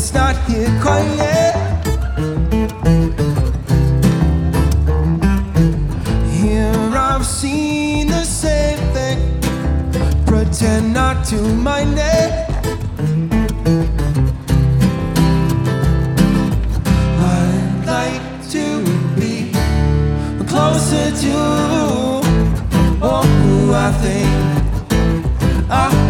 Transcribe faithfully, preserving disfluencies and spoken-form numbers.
it's not here quite yet. Here I've seen the same thing, pretend not to mind it. I'd like to be closer to oh, who I think I